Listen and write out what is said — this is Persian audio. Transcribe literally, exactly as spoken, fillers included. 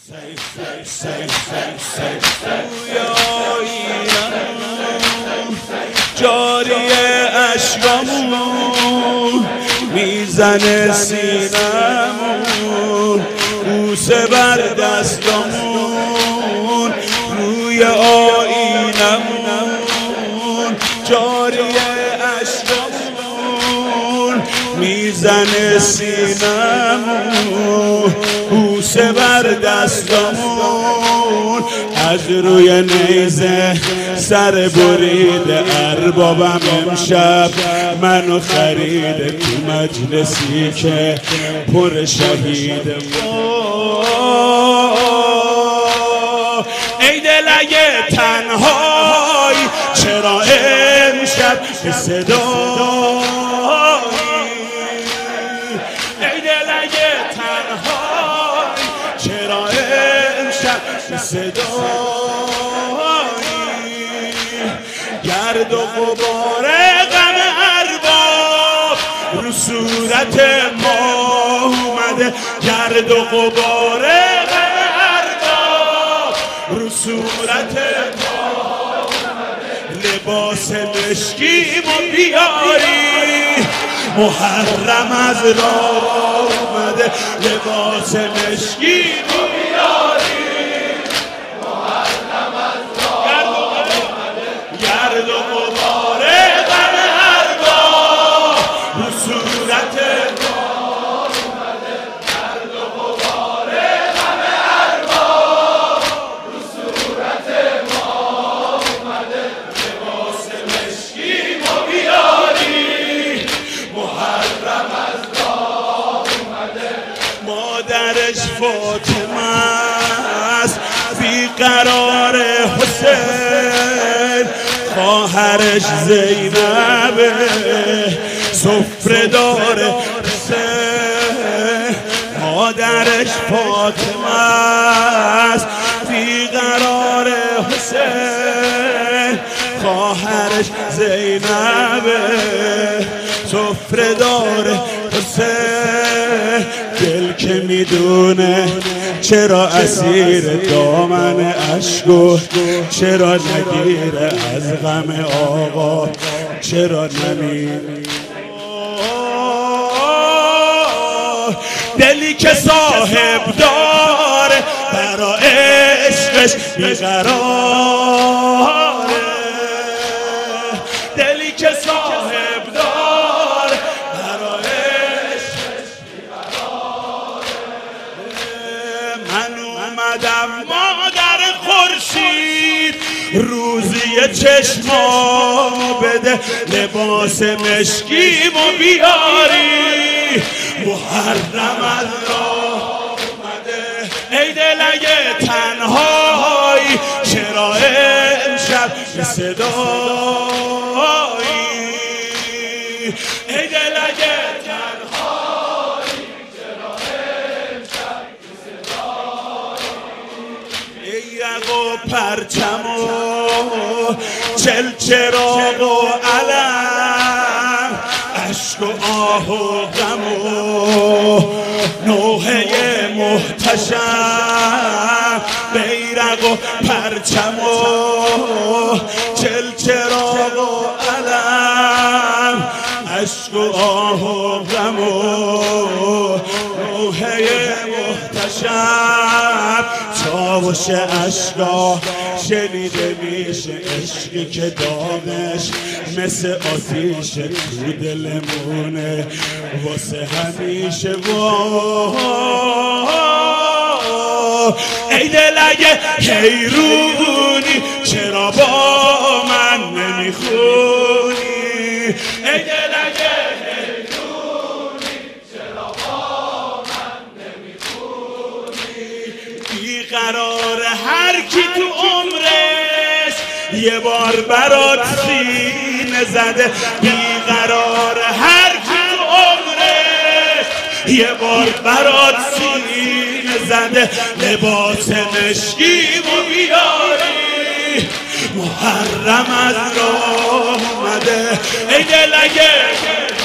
جاری اشکامون میزنه سینمون، بوسه بر دستامون روی آینمون. جاری اشکامون میزنه سینمون، بوسه بر دستامون. از روی نیزه سر بریده اربابم امشب منو خریده، تو مجلسی که پر شهیده. ای دل اگه تنهایی چرا امشب به صدایی؟ ای دل اگه تنهایی چرا امشب به صدایی؟ گرد و غبار غم ارباب رو صورت ما اومده، گرد و غبار غم ارباب رو صورت ما اومده. لباس مشکیمو بیاری محرم از راه اومده، لباس مشکیمو بیاری محرم از راه اومده. گرد و غبار غم ارباب رو صورت ما اومده، گرد و غبار غم ارباب رو صورت ما اومده. لباس مشکیمو بیاری محرم از راه اومده. مادرش فاطمه است بیقرار حسین، خواهرش زینبه سفره داره حسین. مادرش فاطمه است بیقرار حسین، خواهرش زینبه سفره داره حسین. دل که میدونه چرا اسیر دامن اشکو، چرا نگیره از غم آقا، چرا نمیره؟ دلی که صاحب داره برا عشقش بیقراره، دلی که صاحب داره برا عشقش بیقراره. من اومدم مادر خورشید روزی چشمامو بده، لباس مشکیمو بیاری محرم از راه اومده. ای دل اگه تنهایی چرا امشب به صدایی؟ ای دل اگه تنهایی چرا امشب به صدایی؟ ای یق و پرچم و چل چراغ و علم، عشق و آه و غم و نوحه محتشم. بیرق و پرچم و چل چراغ و علم، عشق و آه و غم و نوحه محتشم. چاوش عشقا شنیده میشه، عشقی که داغش مثل آتیش تو دلمونه واسه همیشه. ای دل اگه حیرونی چرا با من نمیخونی؟ ای دل اگه حیرونی چرا با من نمیخونی؟ بیقرار هر کی تو عمرش یه بار برات سینه زده، بیقرار هر کی تو عمرش یه بار برات سینه زده. لباس مشکیمو بیاری محرم از راه اومده. ای دل اگه